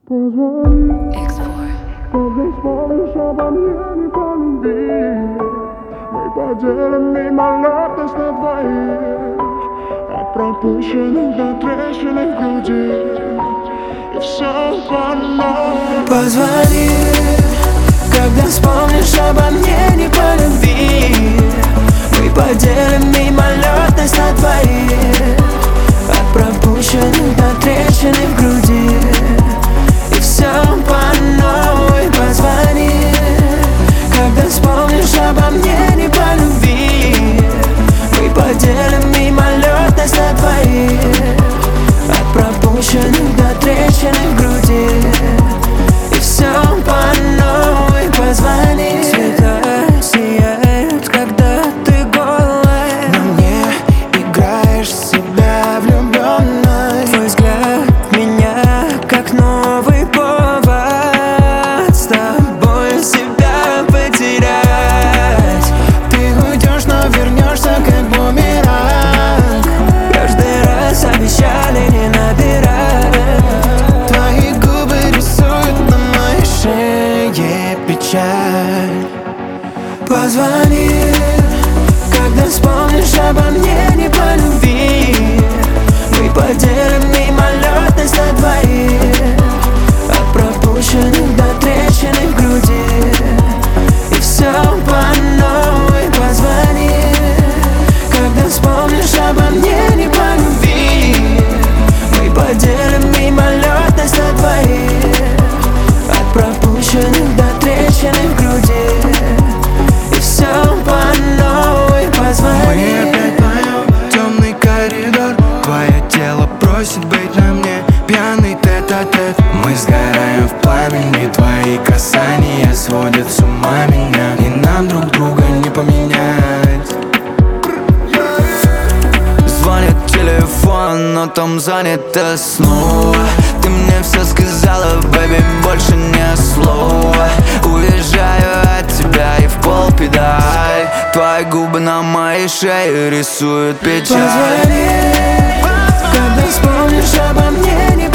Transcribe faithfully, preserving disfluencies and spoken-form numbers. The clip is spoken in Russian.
Позвони, когда вспомнишь обо мне, не полюби. Мы поделим мимолетность на двоих, от пропущенных до трещины в груди, и все по новой. Позвони, когда вспомнишь обо мне, не полюби. Мы поделим мимолетность на двоих, от пропущенных до трещины в груди, и все по новой. Позвони, когда вспомнишь обо мне, не полюби. Мы поделим мимолетность на двоих, от пропущенных до трещины в груди, и все по новой. Позвони. Цвета сияют, когда ты голая, на мне играешь себя влюбленной. Твой взгляд меня как новый повод с тобой себя потерять. Ты уйдешь, но вернешься как бумеранг. Каждый раз обещали не набирать. Твои губы рисуют на моей шее печаль. Позвони, когда вспомнишь обо мне, не полюби. Мы поделим мимолетность на двоих, от пропущенных до трещины в груди, и все по новой. Позвони, когда вспомнишь обо мне, не полюби. Мы поделим мимолетность на двоих, от пропущенных до трещины в груди, и все по новой. Позвони. Мы опять вдвоем, темный коридор. Твое тело просит быть на мне, пьяный тет-а-тет. Мы сгораем в пламени, твои касания сводят с ума меня, и нам друг друга не поменять. Звонит телефон, но там занято снова. Ты мне все сказала, бэби, больше ни слова. Уезжаю от тебя и в пол педаль. Твои губы на моей шее рисуют печаль. Позвони, когда вспомнишь обо мне, не